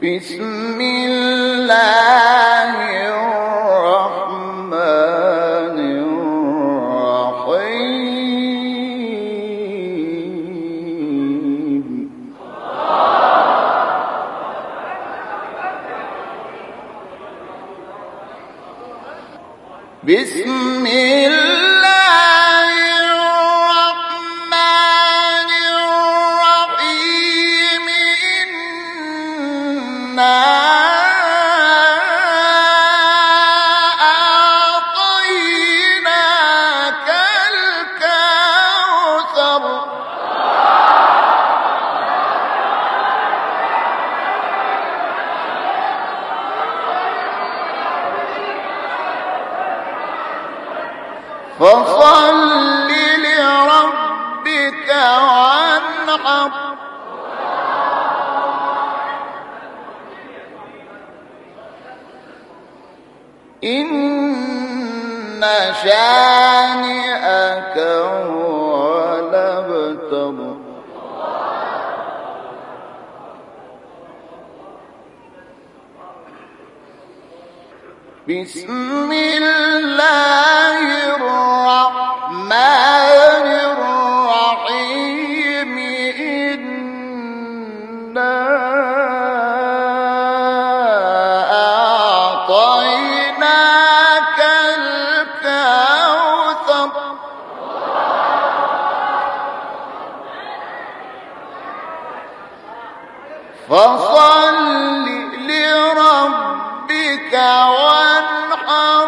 بسم الله الرحمن الرحيم. بسم الله الرحمن الرحيم. إنا أعطيناك الكوثر. فصل لربك وانحر. إن شانئك هو الأبتر. بسم الله الرحمن الرحيم. إنا أعطيناك الكوثر. فصل لربك وانحر.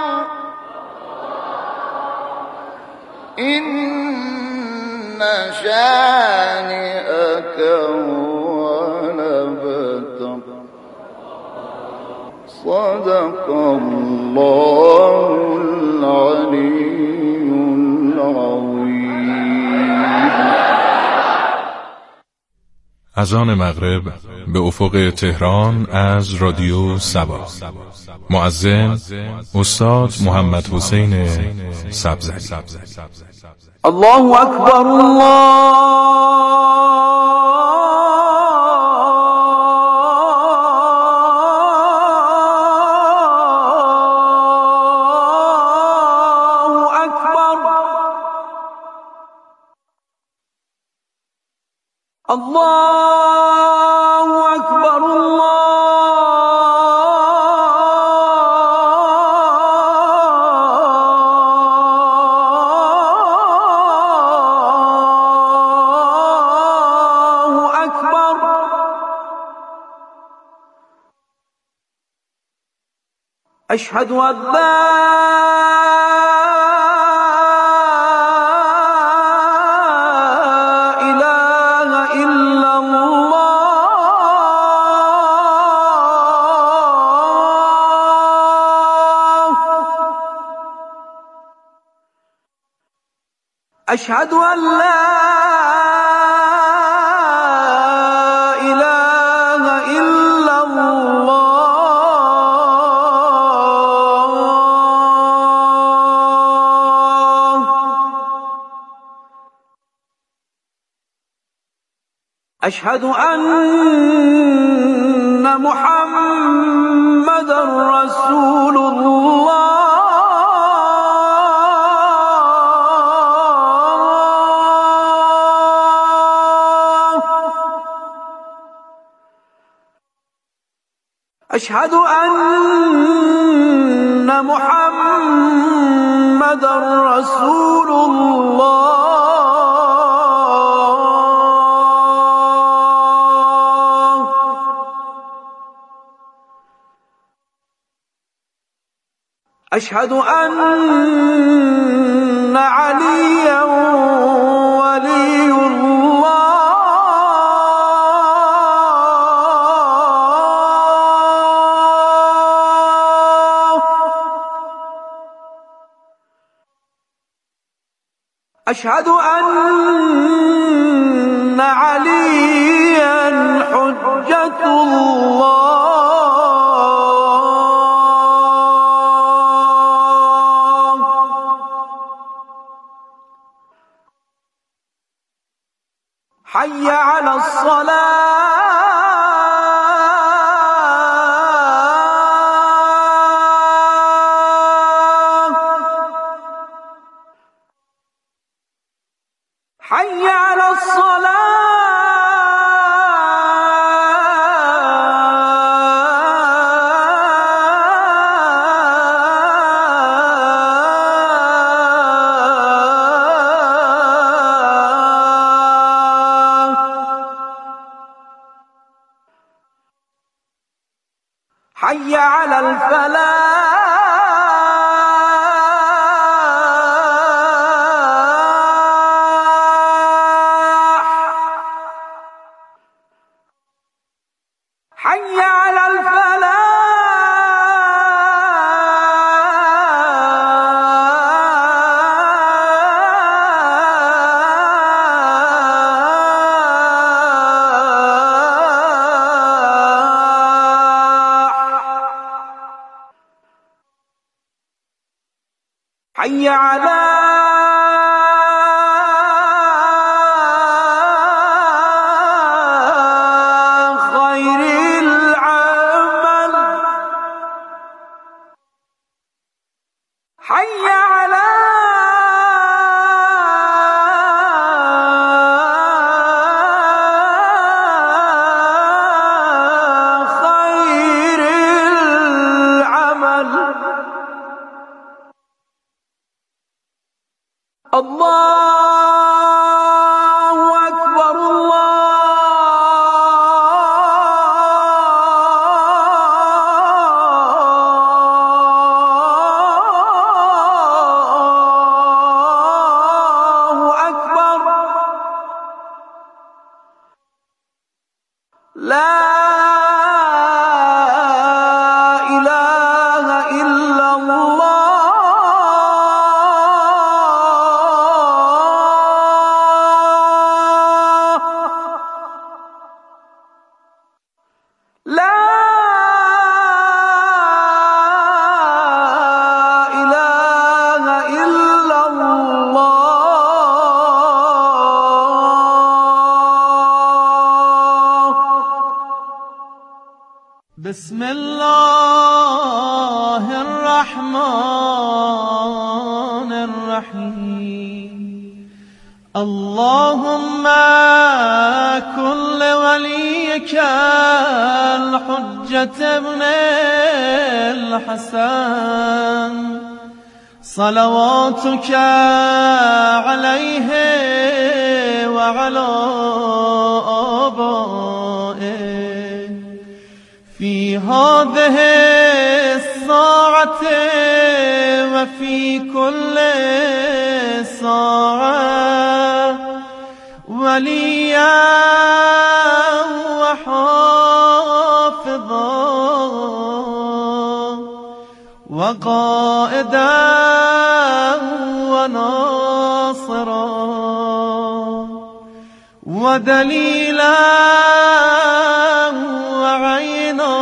إن شانئك هو الأبتر. صدق الله العلي العظيم. اذان مغرب به افق تهران از رادیو سبا. مؤذن استاد محمد حسین سبزعی. الله اکبر. الله اکبر. أشهد أن لا إله إلا الله. أشهد أن لا إله إلا الله. أشهد أن محمدًا رسول الله. أشهد أن محمدًا رسول الله. أشهد أن عليا ولي الله. أشهد أن عليا حجة الله. حي على الصلاة. حي على الفلاح حي على الفلاح حي على خير العمل حي على خير العمل الله أكبر الله أكبر لا إله إلا الله لا إله إلا الله بسم الله الرحمن الرحيم اللهم كن لوليك الحجة ابن الحسن صلواتك عليه وعلى آبائه في هذه الساعة وفي كل ساعة وليا وحافظا وقائدا وناصرا ودليلا وعينا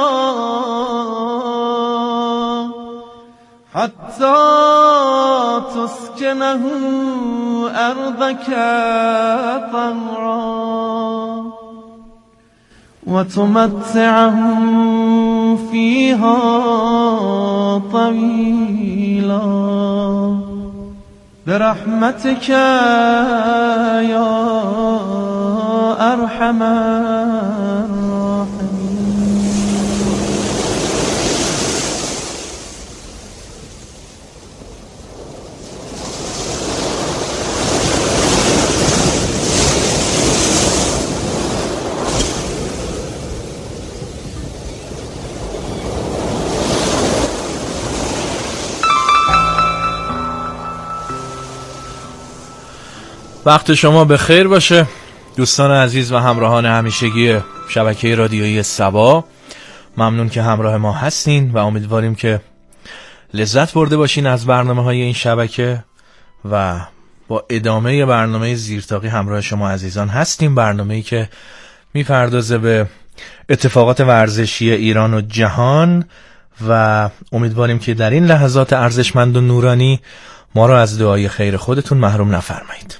حتى تسكنه أرضك طوعا وتمتعه فيها طويلا برحمتك يا أرحم الراحمين. وقت شما به خیر باشه دوستان عزیز و همراهان همیشگی شبکه رادیویی سبا. ممنون که همراه ما هستین و امیدواریم که لذت برده باشین از برنامه‌های این شبکه و با ادامه برنامه زیرتاقی همراه شما عزیزان هستیم. برنامه‌ای که می‌پردازه به اتفاقات ورزشی ایران و جهان و امیدواریم که در این لحظات ارزشمند و نورانی ما را از دعای خیر خودتون محروم نفرمایید.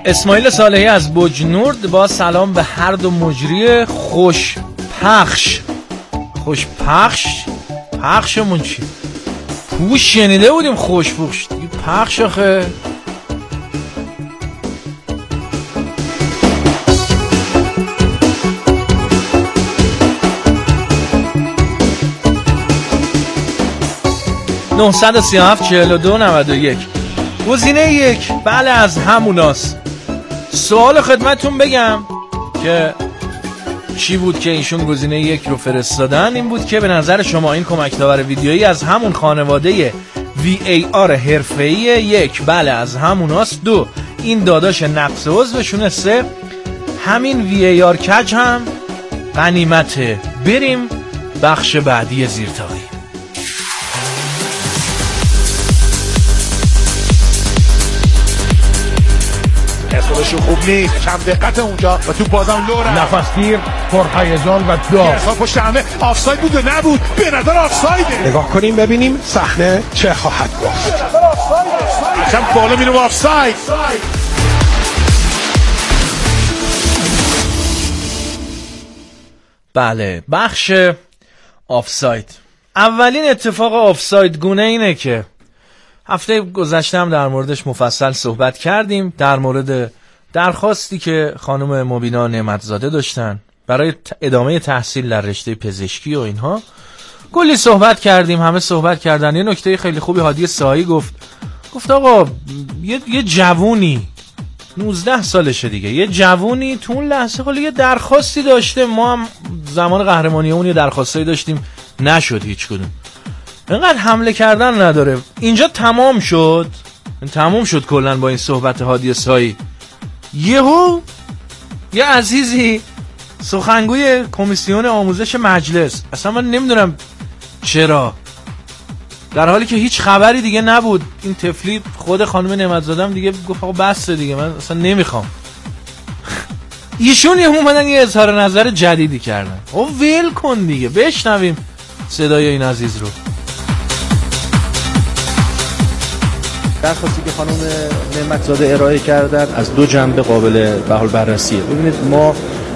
اسماعیل صالحی از بجنورد با سلام به هر دو مجری خوش پخش. خوش پخش؟ پخشمون چی؟ پوش شنیده بودیم خوش پخش دیگه پخش آخه. نه 4291 گزینه 1 بله از هموناست. سوال خدمتون بگم که چی بود که ایشون گزینه 1 رو فرستادن. این بود که به نظر شما این کمک داور ویدیویی از همون خانواده VAR حرفه‌ای 1 بله از هموناست. 2 این داداش نقص عضوشونه. 3 همین VAR کج هم غنیمته. بریم بخش بعدی زیرتاقی. اصابشون خوب نیست، کم دقت اونجا و تو بازم لورا نفسگیر، پرهیجان و داغ. اصلا پشت همه آفساید بود و نبود، به نظر آفسایده. نگاه کنیم ببینیم صحنه چه خواهد گفت. اصلا بالا میرم آفساید. بله بخش آفساید. اولین اتفاق آفساید گونه اینه که هفته گذشته هم در موردش مفصل صحبت کردیم، در مورد درخواستی که خانم مبینا نعمتزاده داشتن برای ادامه تحصیل در رشته پزشکی و اینها. کلی صحبت کردیم، همه صحبت کردن. یه نکته خیلی خوبی هادی ساهی گفت آقا یه جوونی 19 سالشه دیگه، یه جوونی تو اون لحظه خالی یه درخواستی داشته. ما هم زمان قهرمانی اون یه درخواستی داشتیم، نشد هیچ کدوم. اینقدر حمله کردن نداره. اینجا تمام شد کلن با این صحبت هادی سایی. یه عزیزی سخنگوی کمیسیون آموزش مجلس، اصلا من نمیدونم چرا، در حالی که هیچ خبری دیگه نبود، این طفلی خود خانم نعمتزاده دیگه گفت آقا بس دیگه من اصلا نمیخوام. ایشون اومدن یه اظهار نظر جدیدی کردن. او ویل کن دیگه، بشنویم صدای این عزیز رو. درخواستی که خانم نعمتزاده ارائه کردن از دو جنبه قابل بررسیه. ببینید ما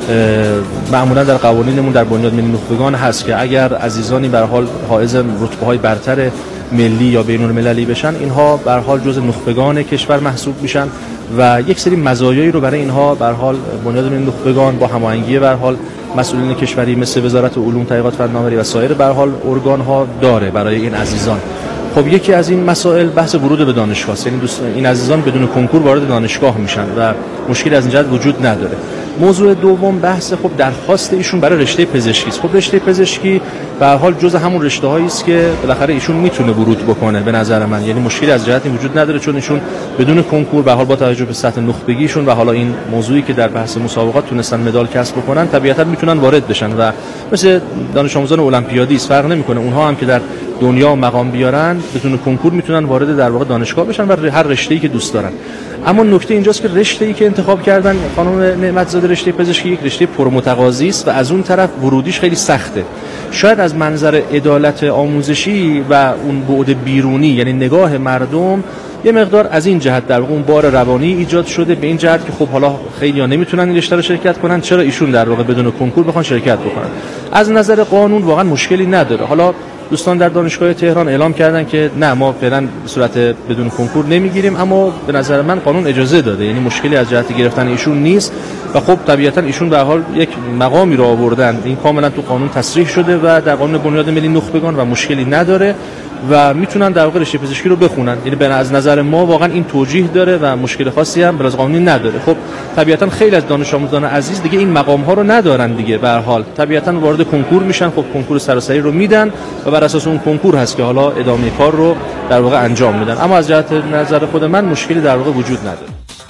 معمولا در قوانینمون در بنیاد ملی نخبگان هست که اگر عزیزانی به هر حال حائز رتبه‌های برتر ملی یا بین‌المللی بشن، اینها به هر حال جزء نخبگان کشور محسوب میشن و یک سری مزایایی رو برای اینها به هر حال بنیاد ملی نخبگان با هماهنگی به هر حال مسئولین کشوری مثل وزارت علوم، تحقیقات، فناوری و سایر به هر حال ارگان‌ها داره برای این عزیزان. خب یکی از این مسائل بحث ورود به دانشگاه است. یعنی این عزیزان بدون کنکور وارد دانشگاه میشن و مشکلی از این جهت وجود نداره. موضوع دوم بحث خب درخواست ایشون برای رشته پزشکی است. خب رشته پزشکی به هر حال جزء همون رشته‌هایی است که بالاخره ایشون میتونه ورود بکنه به نظر من. یعنی مشکلی از جهتی وجود نداره، چون ایشون بدون کنکور به هر حال با توجه به سطح نخبگیشون و حالا این موضوعی که در بحث مسابقات تونستن مدال کسب بکنن، طبیعتا میتونن وارد بشن و مثل دانش آموزان المپیادی است، فرق نمیکنه. اونها هم که در دنیا مقام بیارن بدون کنکور میتونن وارد در واقع دانشگاه بشن و هر رشته‌ای که دوست دارن. اما نکته اینجاست که رشته‌ای که انتخاب کردن خانم نعمتزاده، رشته پزشکی، یک رشته پرمتقاضی است و از اون طرف ورودیش خیلی سخته. شاید از منظر عدالت آموزشی و اون بعد بیرونی، یعنی نگاه مردم، یه مقدار از این جهت در واقع اون بار روانی ایجاد شده، به این جهت که خب حالا خیلی‌ها نمیتونن این رشته رو شرکت کنن، چرا ایشون در واقع بدون کنکور بخوان شرکت بکنن. از نظر قانون واقعا مشکلی نداره. حالا دوستان در دانشگاه تهران اعلام کردن که نه ما فعلا به صورت بدون کنکور نمیگیریم، اما به نظر من قانون اجازه داده، یعنی مشکلی از جهت گرفتن ایشون نیست و خب طبیعتا ایشون به هر حال یک مقامی رو آوردن، این کاملا تو قانون تصریح شده و در قانون بنیاد ملی نخبگان و مشکلی نداره و میتونن در واقع رشته پزشکی رو بخونن. یعنی از نظر ما واقعا این توجیه داره و مشکل خاصی هم بلاز قانونی نداره. خب طبیعتا خیلی از دانش آموزان عزیز دیگه این مقام ها رو ندارن دیگه، به هر حال طبیعتا وارد کنکور میشن، خب کنکور سراسری رو میدن و بر اساس اون کنکور هست که حالا ادامه کار رو در واقع انجام میدن. اما از جهت نظر خود من مشکلی در واقع وجود نداره.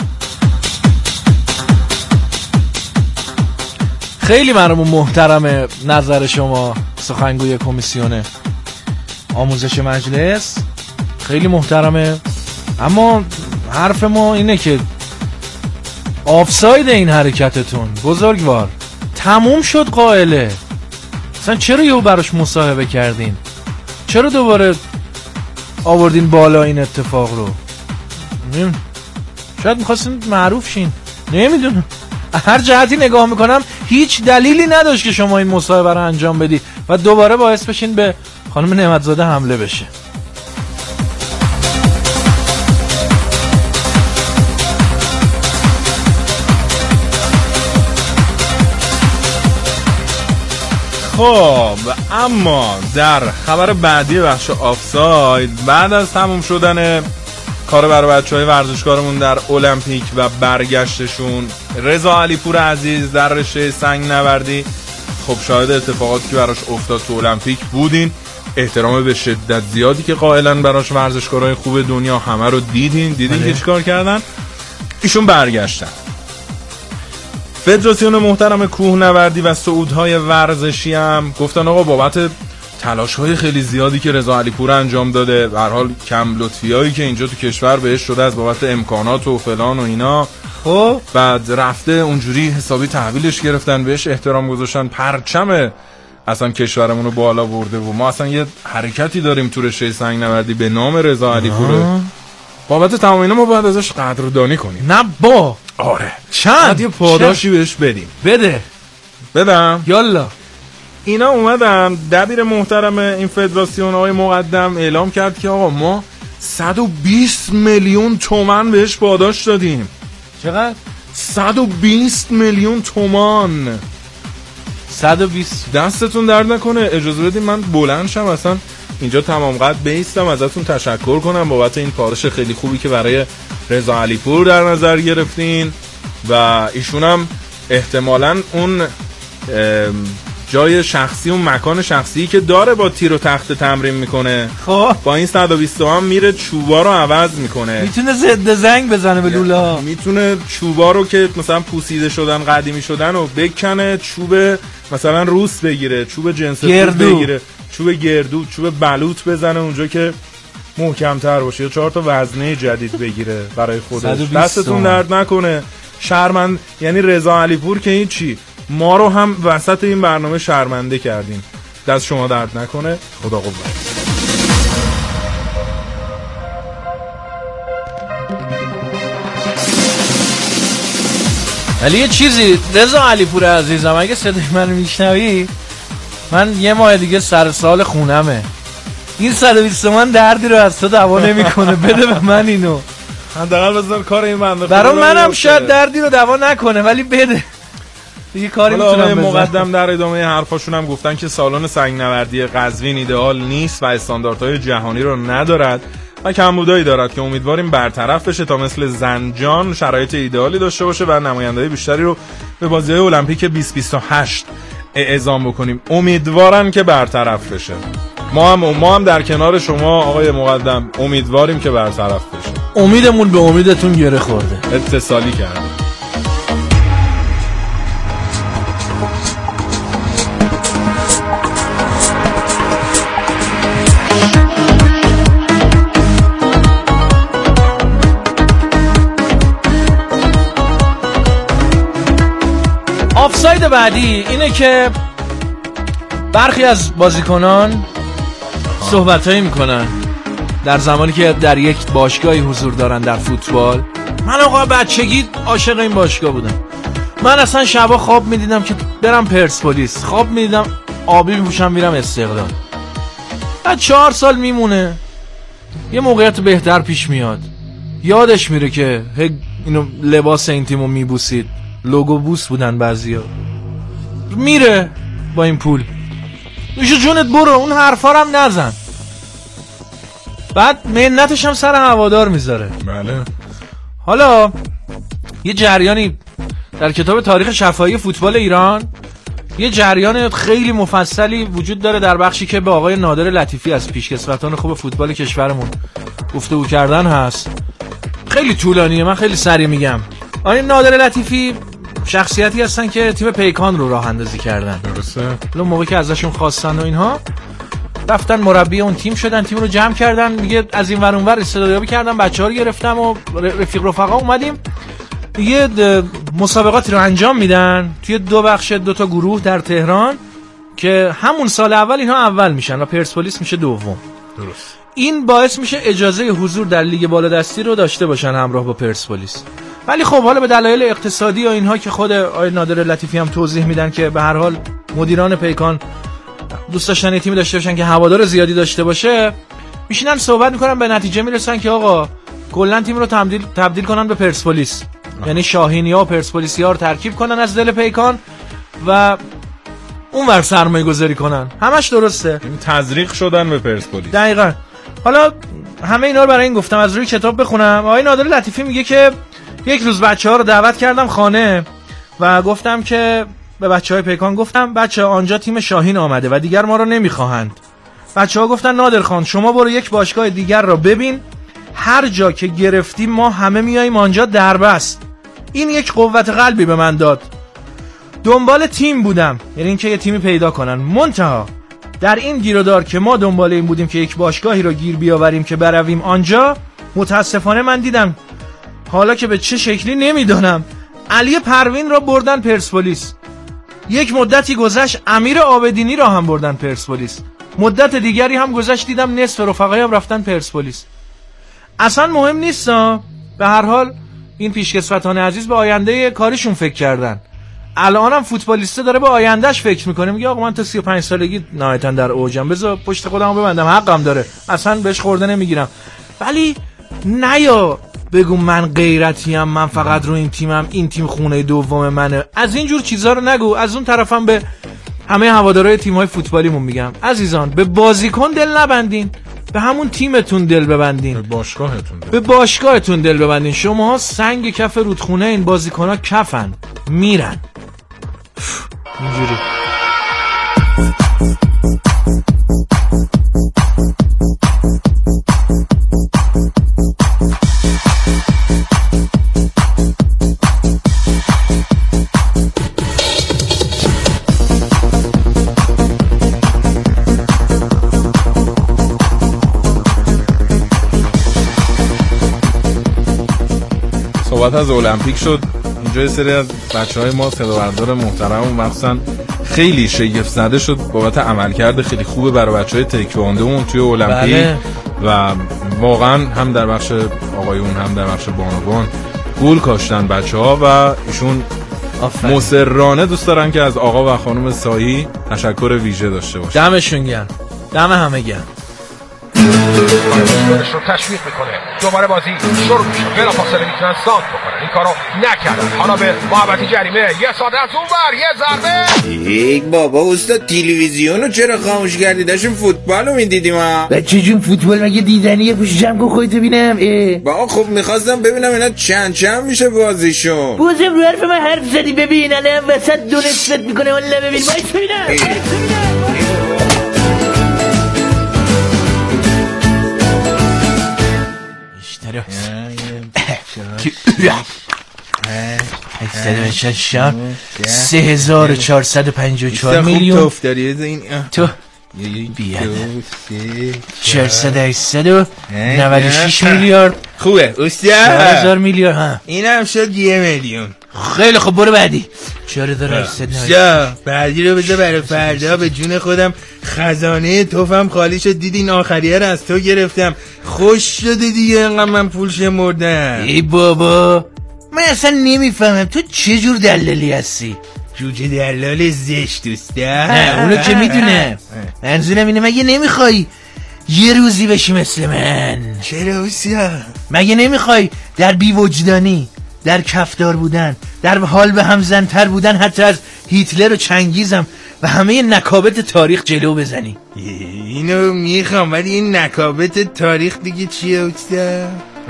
خیلی ممنون، محترم نظر شما سخنگوی کمیسیون آموزش مجلس، خیلی محترمه. اما حرف ما اینه که آفساید این حرکتتون بزرگوار تموم شد قائله. اصلا چرا یهو براش مصاحبه کردین؟ چرا دوباره آوردین بالا این اتفاق رو؟ شاید میخواستین معروف شین، نمیدونم. هر جهتی نگاه میکنم هیچ دلیلی نداشت که شما این مصاحبه رو انجام بدی و دوباره باعث بشین به خانم نعمتزاده حمله بشه. خب اما در خبر بعدی بخش آفساید، بعد از تموم شدن کار برای بچهای ورزشکارمون در المپیک و برگشتشون، رضا علیپور عزیز در رشته سنگ نوردی خب شاهد اتفاقاتی که براش افتاد تو المپیک بودین. احترام به شدت زیادی که قائلن براش ورزشکارای خوب دنیا، همه رو دیدین که چیکار کردن. ایشون برگشتن. فدراسیون محترم کوهنوردی و صعودهای ورزشی هم گفتن آقا بابت تلاش‌های خیلی زیادی که رضا علیپور انجام داده، به هر حال کم لطفیایی که اینجا تو کشور بهش شده از بابت امکانات و فلان و اینا، خب بعد رفته اونجوری حسابی تحویلش گرفتن، بهش احترام گذاشتن، پرچم اصلا کشورمون رو بالا برده و ما اصلا یه حرکتی داریم تو رشته سنگ نوردی به نام رضا علیپور. بابت تمام اینا ما باید ازش قدردانی کنیم. نه با آره چند یه پاداشی بهش بدیم. بدم یالا. اینا اومدن، دبیر محترم این فدراسیون آقای مقدم اعلام کرد که آقا ما 120 میلیون تومان بهش پاداش دادیم. چقدر؟ 120 میلیون تومان. 120. دستتون درد نکنه. اجازه بدین من بلند شم اصلا اینجا تمام قد بیستم ازتون تشکر کنم بابت این پاداش خیلی خوبی که برای رضا علیپور در نظر گرفتین و ایشون هم احتمالاً اون جای شخصی، اون مکان شخصی که داره با تیر و تخت تمرین میکنه، خب با این 120 تومن میره چوبا رو عوض میکنه. میتونه ضد زنگ بزنه به لوله ها، میتونه چوبا رو که مثلا پوسیده شدن، قدیمی شدن و بکنه، چوب مثلا روس بگیره، چوب جنس بگیره، چوب گردو، چوب بلوط بزنه اونجا که محکم‌تر باشه، یا 4 تا وزنه جدید بگیره برای خودش. دستتون درد نکنه. شرمند یعنی رضا علیپور که این چی، ما رو هم وسط این برنامه شرمنده کردین. دست شما درد نکنه. خدا قوت. ولی یه چیزی رضا علیپور عزیزم، اگه صدای منو میشنوی، من یه ماه دیگه سر سال خونمه. این 120 تومن دردی رو از تو دوا نمیکنه. بده به من اینو. حداقل بذار کار این بنده برای منم شاید دردی رو دوا نکنه ولی بده. دیگه کاری میتونم بزنم. مقدم در ادامه حرفاشون هم گفتن که سالن سنگ نوردی قزوین ایدئال نیست و استانداردهای جهانی رو ندارد و کمبودایی دارد که امیدواریم برطرف بشه تا مثل زنجان شرایط ایدئالی داشته باشه و نمایندگی بیشتری رو به بازی‌های المپیک 2028 اعزام بکنیم. امیدوارم که برطرف بشه. ما هم در کنار شما آقای مقدم امیدواریم که برطرف بشه. امیدمون به امیدتون گره خورده. اتصالی کرده. آفساید بعدی اینه که برخی از بازیکنان صحبتایی میکنن در زمانی که در یک باشگاهی حضور دارن در فوتبال. من آقا بچگی عاشق این باشگاه بودم. من اصلا شبا خواب میدیدم که برم پرسپولیس، خواب میدیدم آبی میپوشم میرم استقلال. بعد 4 سال میمونه، یه موقعیت بهتر پیش میاد، یادش میره که اینو لباس این تیمو میبوسید، لوگو بوس بودن بعضیا، میره با این پول. میشه جونت برو، اون حرفا رو هم نزن. بعد منتش هم سر هوادار میذاره. بله. حالا یه جریانی در کتاب تاریخ شفاهی فوتبال ایران، یه جریان خیلی مفصلی وجود داره در بخشی که به آقای نادر لطیفی از پیشکسوتان خوب فوتبال کشورمون گفتگو کردن هست. خیلی طولانیه، من خیلی سریع میگم. آقای نادر لطیفی شخصیتی هستن که تیم پیکان رو راه اندازی کردن. درسته. اون موقع که ازشون خواستن و اینها، رفتن مربی اون تیم شدن، تیم رو جمع کردن، میگه از این ور اون ور استعدادیابی کردم، بچه‌ها رو گرفتم و رفقا اومدیم یه مسابقاتی رو انجام میدن توی 2 بخش، 2 تا گروه در تهران که همون سال اول اینها اول میشن و پرسپولیس میشه دوم. درست. این باعث میشه اجازه حضور در لیگ بالادستی رو داشته باشن همراه با پرسپولیس. ولی خب حالا به دلایل اقتصادی و اینها که خود آقای نادر لطیفی هم توضیح میدن که به هر حال مدیران پیکان دوست داشتن تیمی داشته باشن که هوادار زیادی داشته باشه، میشینن صحبت میکنن، به نتیجه میرسن که آقا کلا تیم رو تبدیل کنن به پرسپولیس. یعنی شاهینیا و پرسپولیسیا رو ترکیب کنن از دل پیکان و اونور سرمایه گذاری کنن. همش درسته، این تزریق شدن به پرسپولیس. دقیقاً. حالا همه اینا رو برای این گفتم از روی کتاب بخونم. آقای نادر لطیفی میگه که یک روز بچه‌ها رو دعوت کردم خانه و گفتم که به بچه‌های پیکان گفتم بچه‌ها آنجا تیم شاهین آمده و دیگر ما رو نمیخواهند. بچه‌ها گفتن نادر خان شما برو یک باشگاه دیگر را ببین، هر جا که گرفتیم ما همه میاییم آنجا دربست. این یک قوت قلبی به من داد. دنبال تیم بودم، یعنی اینکه یه تیمی پیدا کنن. منتها در این گیرودار که ما دنبال این بودیم که یک باشگاهی رو گیر بیاوریم که برویم آنجا، متاسفانه من دیدم حالا که به چه شکلی نمیدونم علی پروین را بردن پرسپولیس. یک مدتی گذشت امیر عابدینی را هم بردن پرسپولیس. مدت دیگری هم گذشت دیدم نصف رفقایم رفتن پرسپولیس. اصلا مهم نیست به هر حال این پیشکسوتان عزیز به آینده کارشون فکر کردن. الانم فوتبالیسته داره به آیندهش فکر میکنه، میگه آقا من تا 35 سالگی نهایتا در اوجم، بذار پشت خودمو ببندم، حقم داره، اصلا بهش خورده نمیگیرم. ولی نیا بگو من غیرتیم، من فقط رو این تیمم، این تیم خونه دوم منه، از این جور چیزا رو نگو. از اون طرفم به همه هوادارهای تیم‌های فوتبالیمون میگم عزیزان به بازیکن دل نبندین، به همون تیمتون دل ببندین، به باشگاهتون دل ببندین. شماها سنگ کف رودخونه، این بازیکن‌ها کفن میرن اینجوری. صحبت از المپیک شد. اینجا یه سری از بچه‌های ما صداوردار محترم و مخصوصا خیلی شگفت زده شد بابت عملکرد خیلی خوبه برای بچه‌های تکواندومون توی المپیک. بله. و واقعا هم در بخش آقایون هم در بخش بانوان گل کاشتن بچه‌ها و ایشون مصرانه دوست دارن که از آقا و خانم سایی تشکر ویژه داشته باشن. دمشون گرم، دم همه گرم. خودش رو تشویق میکنه، دوباره بازی شروع میشه، بلافاصله میتونن سانت بکنن، این کارو نکردن. حالا به محبتی جریمه، یه ساده از اون ور، یه ضربه. یک بابا استاد تلویزیونو چرا خاموش کردی؟ داشتیم فوتبالو میدیدیم ها. بچه جون فوتبال مگه دیدنیه؟ پوش جمع کن خودتو ببینم. با خب میخواستم ببینم اینا چند میشه بازیشون. بازم رو حرف من حرف زدی، ببین الان وسط دو نصفت میکنه، والا ببین وایس ببینم. شام 3454 میلیون تو بیاد 496 میلیارد. خوبه استاد 4000 میلیارد. ها اینم شد 1 میلیون. خیلی خوب برو بعدی. 4800 بعدی رو بذار برای فردا. به جون خودم خزانه توفم خالی شد، دیدین آخریه رو از تو گرفتم، خوش شده دیگه انقدر من پول شمردم. ای بابا من اصلا نمیفهمم تو چه جور دلالی هستی؟ جوجه دلال زشت دوسته. نه اونو که میدونم، منظورم اینه مگه نمیخوای یه روزی بشی مثل من؟ چرا اوسیا؟ مگه نمیخوای در بی‌وجدانی، در کفدار بودن، در حال به هم زنتر بودن، حتی از هیتلر و چنگیزم و همه نکابت تاریخ جلو بزنی؟ اینو میخوام، ولی این نکابت تاریخ دیگه چیه اوستا؟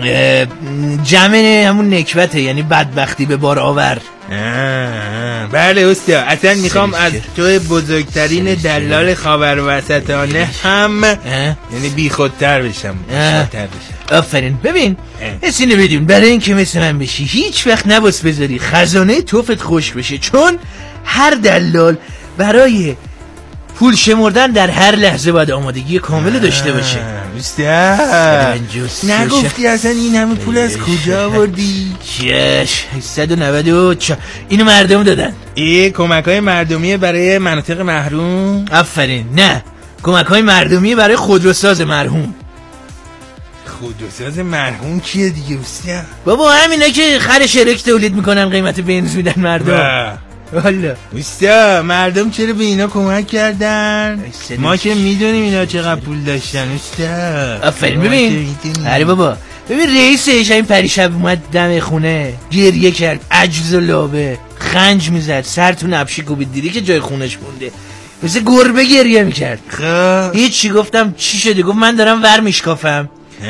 جمع همون نکبته، یعنی بدبختی به بار آور. بله استاد، اصلا میخوام از تو بزرگترین دلال خاوروسطانه هم یعنی بی خودتر بشم. آفرین. ببین اسینه بدون، برای این که مثل من بشی هیچ وقت نباس بذاری خزانه توفت خوش بشه، چون هر دلال برای پول شمردن در هر لحظه باید آمادگی کامل داشته باشه. نگفتی اصلا این همه پول از کجا آوردی؟ 894 اینو مردم دادن. کمک‌های مردمی برای مناطق محروم؟ آفرین. نه، کمک‌های مردمی برای خودروساز مرحوم. خودروساز مرحوم کیه دیگه استاد؟ بابا همینا که خر شرک تولید میکنن قیمت بنز میدن مردم. والا استاد مردم چرا به اینا کمک کردن؟ ما که میدونیم اینا چقدر پول داشتن استاد. آفرین. ببین آره بابا، ببین رئیسش این پریشب اومد دم خونه گریه کرد، عجز و لابه، خنج میزد، سر تو نبشی کوبید، دیدی که جای خونش مونده، مثل گربه گریه میکرد. هیچی. گفتم چی شده؟ گفت من دارم ور میشکافم.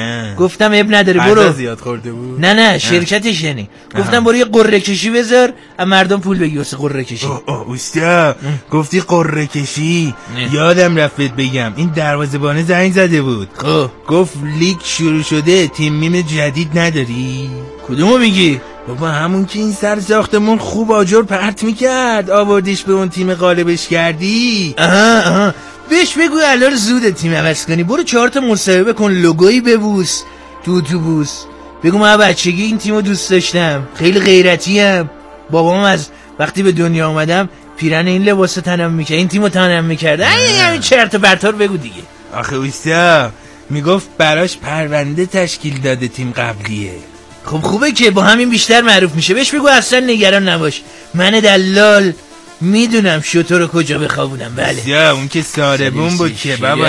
گفتم اب نداره برو. زیاد خورده بود؟ نه شرکتش یعنی. گفتم برو یه قره کشی بذار از مردم پول بگی واسه قره کشی. اوستا گفتی قره کشی، یادم رفت بگم این دروازه‌بان زنگ زده بود. گفت لیگ شروع شده، تیم میم جدید نداری؟ کدومو میگی؟ بابا همون که این سر ساختمون خوب آجر پرت میکرد، آوردیش به اون تیم غالبش کردی. آها بهش بگو الان زوده تیم عوض کنی، برو 4 تا مصاحبه کن، لوگویی ببوس تو اتوبوس، بگو من بچگی این تیمو دوست داشتم، خیلی غیرتیم، بابام از وقتی به دنیا اومدم پیرن این لباس تنم میکرد، این تیمو تنم میکرد، همین چرت و پرتا رو بگو دیگه. آخه اوستا میگفت براش پرونده تشکیل داده تیم قبلیه. خب خوبه که با همین بیشتر معروف میشه. بهش بگو اصلا نگران نباش، من دلال میدونم شطور رو کجا بخوابونم. بله یا اون که ساربون بود که بابا.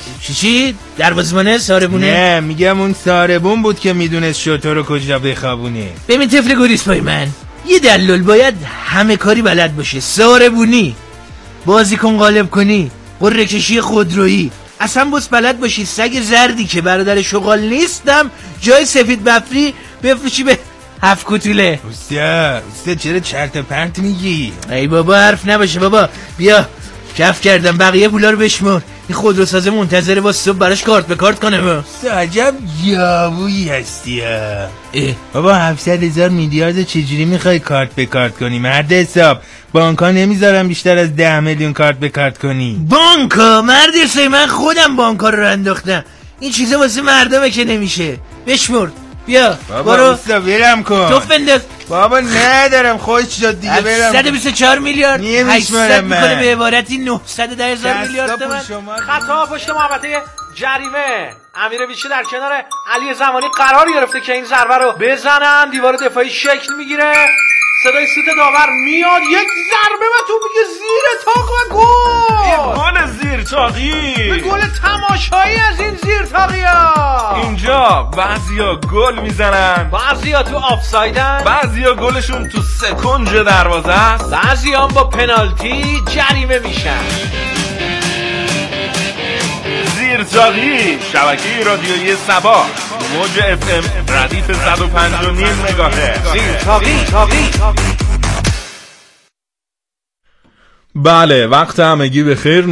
چی؟ دروازه‌بان ساربونه؟ نه میگم اون ساربون بود که میدونست شطور رو کجا بخوابونه. ببین طفل گوریس پای من، یه دلال باید همه کاری بلد باشه، ساربونی، بازیکن قالب کنی، قره کشی خودرویی، اصلا بس بلد باشی سگ زردی که برادر شغال نیستم جای سفید بفری بفروشی به 7 کوتوله. استاد چرا چرت و پرت میگی؟ ای بابا حرف نباشه بابا، بیا کف کردم بقیه پولا رو بشمر، این خودروساز منتظره با صبح براش کارت به کارت کنم. عجب یاوویی هستی بابا. 700,000 میلیارد چجوری میخوای کارت به کارت کنی مرد حساب؟ بانک‌ها نمیذارن بیشتر از 10 میلیون کارت به کارت کنی. بانک‌ها مرد حساب، من خودم بانک‌ها رو انداختم، این چیزا واسه مردمه که نمیشه. بشمر بیا برو برم کن. تو فندق بابا ندارم خوش شد دیگه برم. 124 میلیارد 800 میکنه به عبارتی 910,000 میلیارد تومان. خطا پشت محوطه جریمه، امیر ویچی در کنار علی زمانی قرار گرفته که این ضربه رو بزنن، دیوار دفاعی شکل میگیره، صدای سوت داور میاد، یک ضربه و تو میگه زیر تاق و گل. گل زیر تاقی، به گل تماشایی از این زیر تاقی‌ها. اینجا بعضیا گل میزنن، بعضیا تو آفسایدن، بعضیا گلشون تو سکنج دروازه است، بعضیا با پنالتی جریمه میشن. زیر تاقی، شبکه رادیویی سبا، موج FM ردیف 105.9 مگاهرتز. زیر تاقی. بله وقت همگی بخیر.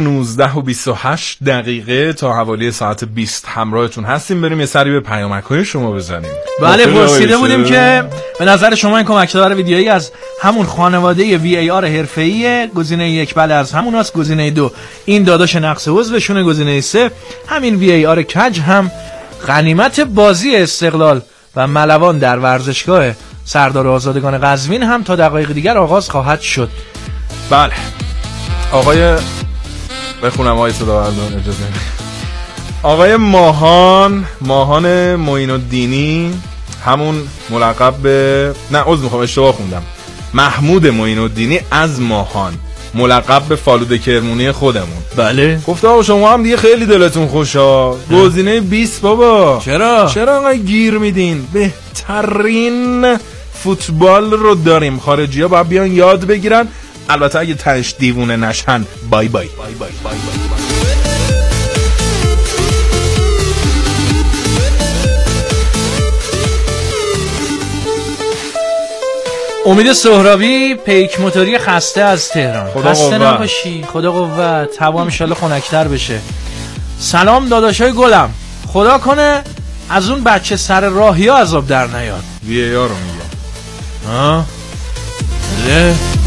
19:28 تا حوالی ساعت 20 همراهتون هستیم. بریم یه سری به پیامک‌های شما بزنیم. بله پرسیده بودیم که به نظر شما این کمک‌دار ویدیویی از همون خانواده VAR حرفه‌ایه؟ گزینه 1 بله از هموناست، گزینه 2 این داداش نقص عضوشونه، گزینه 3 همین VAR کج هم غنیمت بازی استقلال و ملوان در ورزشگاه سردار آزادگان قزوین هم تا دقایق دیگر آغاز خواهد شد. بله آقای بخونم آقای صداوردان اجازه آقای ماهان معین الدینی، همون ملقب به اشتباه خوندم، محمود معین الدینی از ماهان، ملقب به فالوده کرمونی خودمون. بله گفته آقا شما هم دیگه خیلی دلتون خوشا، گزینه 20 بابا چرا انقدر گیر میدین؟ بهترین فوتبال رو داریم، خارجی ها باید بیان یاد بگیرن، البته اگه تنش دیوونه نشن. بای بای. امید سهرابی، پیک موتوری خسته از تهران. خسته نباشی، خدا قوت، هوا ان شاءالله خنک‌تر بشه. سلام داداشای گلم، خدا کنه از اون بچه سر راهی ها عذاب در نیاد. VAR رو میگه.